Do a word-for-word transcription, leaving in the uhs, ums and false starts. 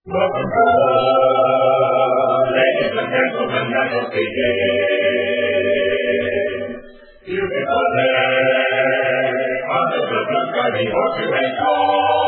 Welcome to ladies and gentlemen, that will begin. Beautiful day, on the blue sky, we want to enjoy.